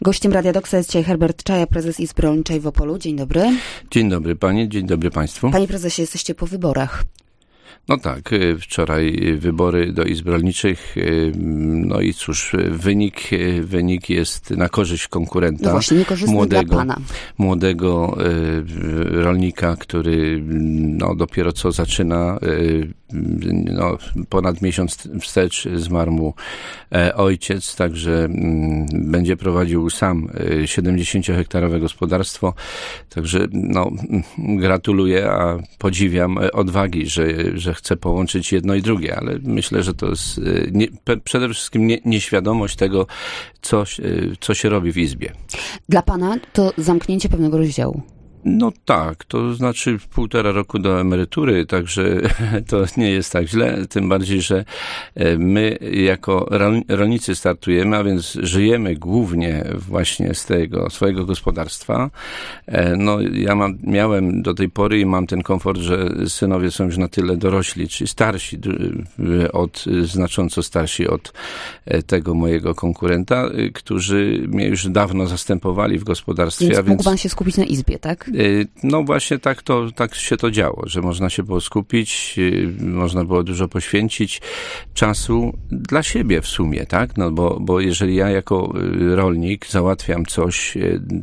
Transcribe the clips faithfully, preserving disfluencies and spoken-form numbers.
Gościem Radia Doksa jest dzisiaj Herbert Czaja, prezes Izby Rolniczej w Opolu. Dzień dobry. Dzień dobry pani, dzień dobry państwu. Panie prezesie, jesteście po wyborach. No tak, wczoraj wybory do Izb Rolniczych, no i cóż, wynik, wynik jest na korzyść konkurenta. No właśnie, niekorzystny młodego, dla pana. Młodego rolnika, który no, dopiero co zaczyna, no, ponad miesiąc wstecz zmarł mu ojciec, także będzie prowadził sam siedemdziesięciohektarowe gospodarstwo, także no, gratuluję, a podziwiam odwagi, że, że chce połączyć jedno i drugie, ale myślę, że to jest nie, przede wszystkim nie, nieświadomość tego, co, co się robi w Izbie. Dla pana to zamknięcie pewnego rozdziału. No tak, to znaczy półtora roku do emerytury, także to nie jest tak źle, tym bardziej, że my jako rolnicy startujemy, a więc żyjemy głównie właśnie z tego swojego gospodarstwa. No ja mam, miałem do tej pory i mam ten komfort, że synowie są już na tyle dorośli, czyli starsi, od, znacząco starsi od tego mojego konkurenta, którzy mnie już dawno zastępowali w gospodarstwie. Więc a mógł więc pan się skupić na Izbie, tak? No właśnie tak to, tak się to działo, że można się było skupić, można było dużo poświęcić czasu dla siebie w sumie, tak? No bo, bo jeżeli ja jako rolnik załatwiam coś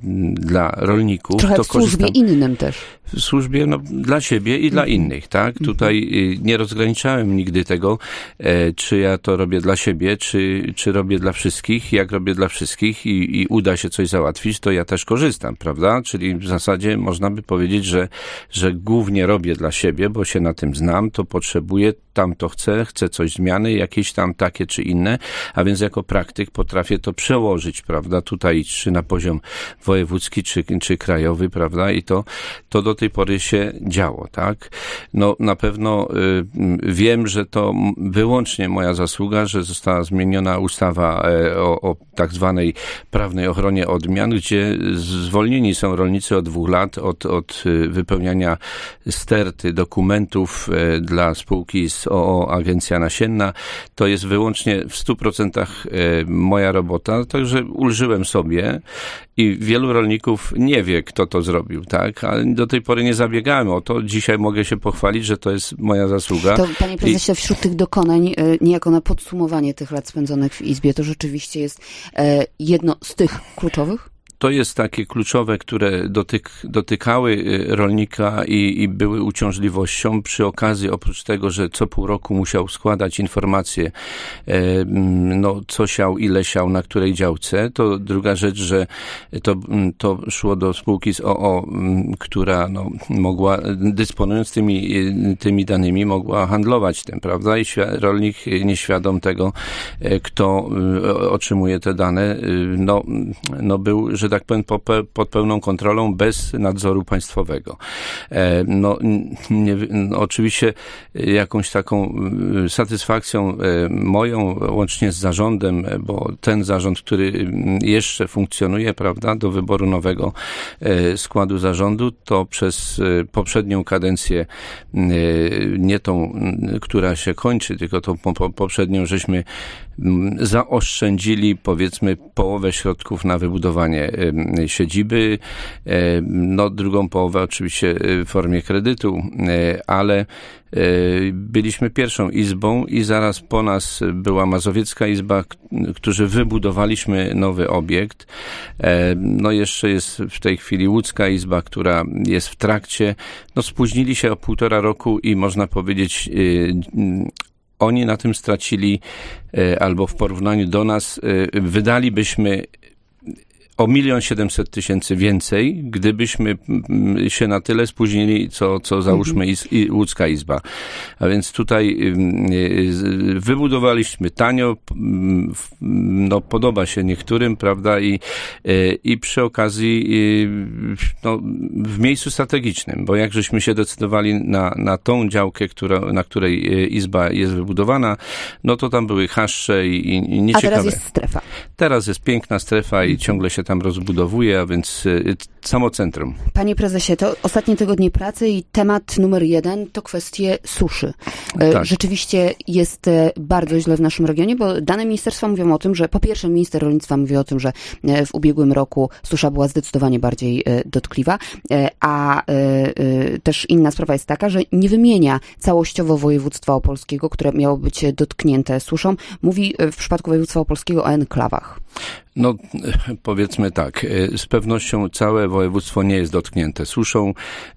dla rolników, trochę to w służbie korzystam innym też. w służbie no, dla siebie i dla mm-hmm. innych, tak? Mm-hmm. Tutaj nie rozgraniczałem nigdy tego, e, czy ja to robię dla siebie, czy, czy robię dla wszystkich. Jak robię dla wszystkich i, i uda się coś załatwić, to ja też korzystam, prawda? Czyli w zasadzie można by powiedzieć, że, że głównie robię dla siebie, bo się na tym znam, to potrzebuję, tam to chcę, chcę coś zmiany, jakieś tam takie czy inne, a więc jako praktyk potrafię to przełożyć, prawda? Tutaj czy na poziom wojewódzki, czy, czy krajowy, prawda? I to, to do tej pory się działo, tak? No na pewno y, wiem, że to wyłącznie moja zasługa, że została zmieniona ustawa e, o, o tak zwanej prawnej ochronie odmian, gdzie zwolnieni są rolnicy od dwóch lat od, od wypełniania sterty dokumentów e, dla spółki z o o Agencja Nasienna. To jest wyłącznie w stu procentach e, moja robota, także ulżyłem sobie i wielu rolników nie wie, kto to zrobił, tak? Ale do tej pory nie zabiegałem o to. Dzisiaj mogę się pochwalić, że to jest moja zasługa. To, panie prezesie, I... wśród tych dokonań, niejako na podsumowanie tych lat spędzonych w Izbie, to rzeczywiście jest jedno z tych kluczowych? To jest takie kluczowe, które dotyk, dotykały rolnika i, i były uciążliwością przy okazji, oprócz tego, że co pół roku musiał składać informacje, e, no, co siał, ile siał, na której działce. To druga rzecz, że to, to szło do spółki z o o, która no, mogła, dysponując tymi, tymi danymi, mogła handlować tym, prawda? I rolnik nieświadom tego, kto otrzymuje te dane, no, no był, że tak powiem, pod pełną kontrolą, bez nadzoru państwowego. No, nie, no, oczywiście jakąś taką satysfakcją moją, łącznie z zarządem, bo ten zarząd, który jeszcze funkcjonuje, prawda, do wyboru nowego składu zarządu, to przez poprzednią kadencję, nie tą, która się kończy, tylko tą poprzednią, żeśmy zaoszczędzili, powiedzmy, połowę środków na wybudowanie siedziby, no drugą połowę oczywiście w formie kredytu, ale byliśmy pierwszą izbą i zaraz po nas była Mazowiecka Izba, którzy wybudowaliśmy nowy obiekt. No jeszcze jest w tej chwili Łódzka Izba, która jest w trakcie. No spóźnili się o półtora roku i można powiedzieć, oni na tym stracili, albo w porównaniu do nas wydalibyśmy o milion siedemset tysięcy więcej, gdybyśmy się na tyle spóźnili, co, co załóżmy iz, i Łódzka Izba. A więc tutaj wybudowaliśmy tanio, no podoba się niektórym, prawda, i, i przy okazji no, w miejscu strategicznym, bo jak żeśmy się decydowali na, na tą działkę, która, na której Izba jest wybudowana, no to tam były chaszcze i, i nieciekawe. A teraz jest strefa. Teraz jest piękna strefa i ciągle się tam rozbudowuje, a więc samo centrum. Panie prezesie, to ostatnie tygodnie pracy i temat numer jeden to kwestie suszy. Tak. Rzeczywiście jest bardzo źle w naszym regionie, bo dane ministerstwa mówią o tym, że po pierwsze minister rolnictwa mówi o tym, że w ubiegłym roku susza była zdecydowanie bardziej dotkliwa, a też inna sprawa jest taka, że nie wymienia całościowo województwa opolskiego, które miało być dotknięte suszą. Mówi w przypadku województwa opolskiego o enklawach. No, powiedzmy tak, z pewnością całe województwo nie jest dotknięte suszą.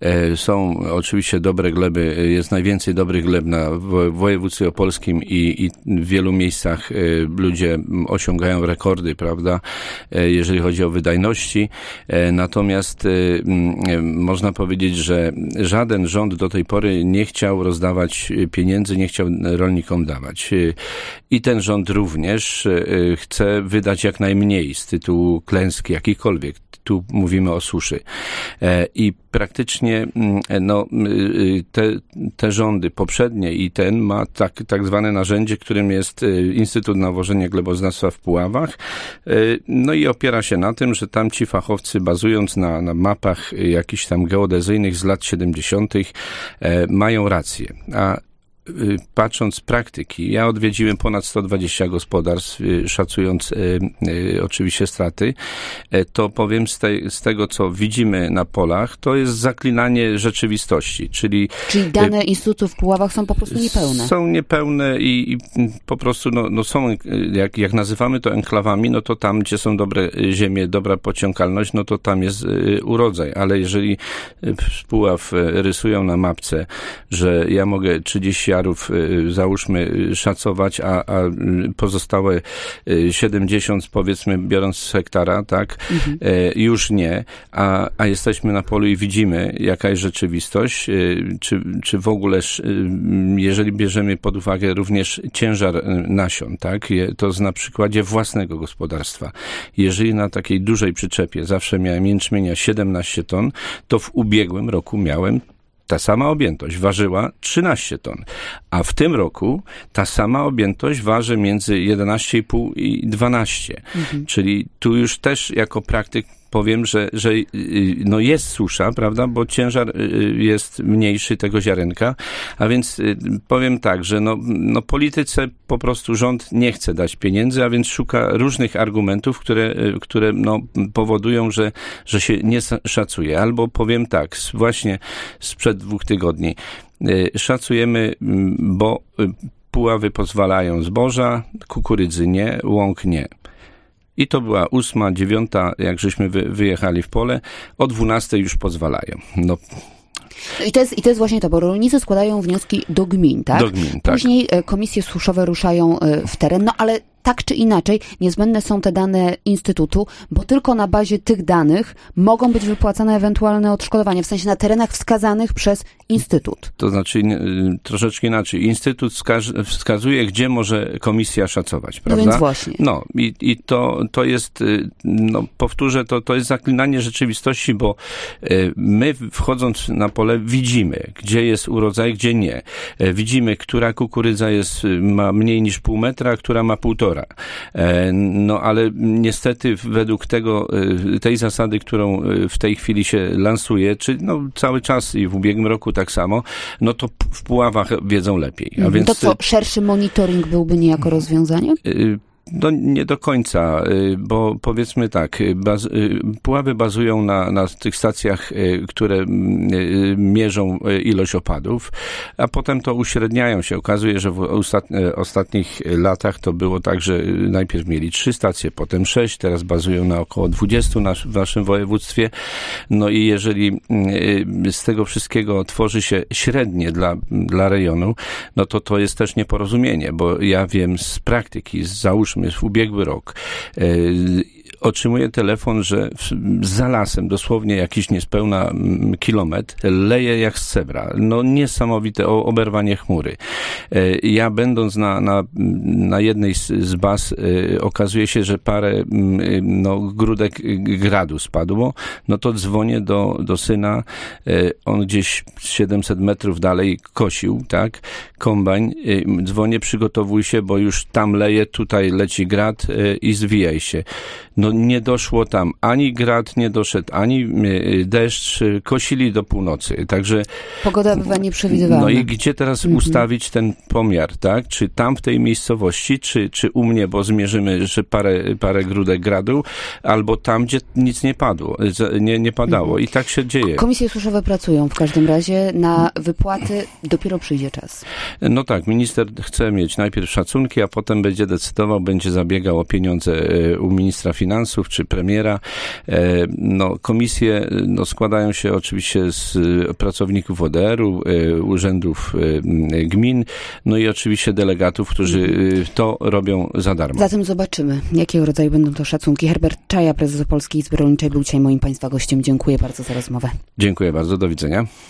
Są oczywiście dobre gleby, jest najwięcej dobrych gleb na województwie opolskim i, i w wielu miejscach ludzie osiągają rekordy, prawda, jeżeli chodzi o wydajności. Natomiast można powiedzieć, że żaden rząd do tej pory nie chciał rozdawać pieniędzy, nie chciał rolnikom dawać. I ten rząd również chce wydać jak najmniej z tytułu klęski jakiejkolwiek. Tu mówimy o suszy. I praktycznie no, te, te rządy poprzednie i ten ma tak, tak zwane narzędzie, którym jest Instytut Nawożenia Gleboznawstwa w Puławach. No i opiera się na tym, że tam ci fachowcy, bazując na, na mapach jakichś tam geodezyjnych z lat siedemdziesiątych, mają rację. A patrząc z praktyki, ja odwiedziłem ponad sto dwadzieścia gospodarstw, szacując y, y, oczywiście straty, to powiem z, tej, z tego, co widzimy na polach, to jest zaklinanie rzeczywistości, czyli... Czyli dane y, Instytutu w Puławach są po prostu niepełne. Są niepełne i, i po prostu no, no są, jak, jak nazywamy to enklawami, no to tam, gdzie są dobre ziemie, dobra pociąkalność, no to tam jest y, urodzaj, ale jeżeli z Puław rysują na mapce, że ja mogę trzydzieści jarów, załóżmy, szacować, a, a pozostałe siedemdziesiąt, powiedzmy, biorąc z hektara, tak, mhm. już nie, a, a jesteśmy na polu i widzimy, jaka jest rzeczywistość, czy, czy w ogóle, jeżeli bierzemy pod uwagę również ciężar nasion, tak, to na przykładzie własnego gospodarstwa. Jeżeli na takiej dużej przyczepie zawsze miałem jęczmienia siedemnaście ton, to w ubiegłym roku miałem ta sama objętość ważyła trzynaście ton, a w tym roku ta sama objętość waży między jedenaście i pół i dwanaście. Mhm. Czyli tu już też jako praktyk powiem, że, że no jest susza, prawda, bo ciężar jest mniejszy tego ziarenka, a więc powiem tak, że no, no polityce po prostu rząd nie chce dać pieniędzy, a więc szuka różnych argumentów, które, które no powodują, że, że się nie szacuje. Albo powiem tak, właśnie sprzed dwóch tygodni szacujemy, bo Puławy pozwalają zboża, kukurydzy nie, łąk nie. I to była ósma, dziewiąta, jak żeśmy wy, wyjechali w pole, o dwunastej już pozwalają. No. I to, jest, I to jest właśnie to, bo rolnicy składają wnioski do gmin, tak? Do gmin, tak. Później komisje suszowe ruszają w teren, no ale tak czy inaczej niezbędne są te dane Instytutu, bo tylko na bazie tych danych mogą być wypłacane ewentualne odszkodowania, w sensie na terenach wskazanych przez Instytut. To znaczy troszeczkę inaczej. Instytut wskaz- wskazuje, gdzie może komisja szacować, prawda? No więc właśnie. No i, i to, to jest, no powtórzę, to, to jest zaklinanie rzeczywistości, bo my wchodząc na pole widzimy, gdzie jest urodzaj, gdzie nie. Widzimy, która kukurydza jest, ma mniej niż pół metra, a która ma półtora. No ale niestety według tego, tej zasady, którą w tej chwili się lansuje, czy no cały czas i w ubiegłym roku tak samo, no to w Puławach wiedzą lepiej. A więc, to co, szerszy monitoring byłby niejako rozwiązaniem? No nie do końca, bo powiedzmy tak, baz, Puławy bazują na, na tych stacjach, które mierzą ilość opadów, a potem to uśredniają się. Okazuje, że w ostat, ostatnich latach to było tak, że najpierw mieli trzy stacje, potem sześć, teraz bazują na około dwudziestu na, w naszym województwie. No i jeżeli z tego wszystkiego tworzy się średnie dla, dla rejonu, no to to jest też nieporozumienie, bo ja wiem z praktyki, z załóżmy w ubiegły rok, otrzymuję telefon, że za lasem, dosłownie jakiś niespełna kilometr, leje jak z cebra. No niesamowite oberwanie chmury. Ja będąc na, na, na jednej z, z baz, okazuje się, że parę no, grudek gradu spadło, no to dzwonię do, do syna, on gdzieś siedemset metrów dalej kosił, tak, kombajn, dzwonię, przygotowuj się, bo już tam leje, tutaj leci grad i zwijaj się. No to nie doszło tam, ani grad nie doszedł, ani deszcz, kosili do północy, także... Pogoda bywa nieprzewidywalna. No i gdzie teraz mhm. ustawić ten pomiar, tak? Czy tam w tej miejscowości, czy, czy u mnie, bo zmierzymy, że parę, parę grudek gradu, albo tam, gdzie nic nie padło, nie, nie padało i tak się dzieje. Komisje suszowe pracują w każdym razie, na wypłaty dopiero przyjdzie czas. No tak, minister chce mieć najpierw szacunki, a potem będzie decydował, będzie zabiegał o pieniądze u ministra finansów czy premiera. No, komisje no, składają się oczywiście z pracowników O D R-u, urzędów gmin, no i oczywiście delegatów, którzy to robią za darmo. Zatem zobaczymy, jakiego rodzaju będą to szacunki. Herbert Czaja, prezes Opolskiej Izby Rolniczej, był dzisiaj moim Państwa gościem. Dziękuję bardzo za rozmowę. Dziękuję bardzo, do widzenia.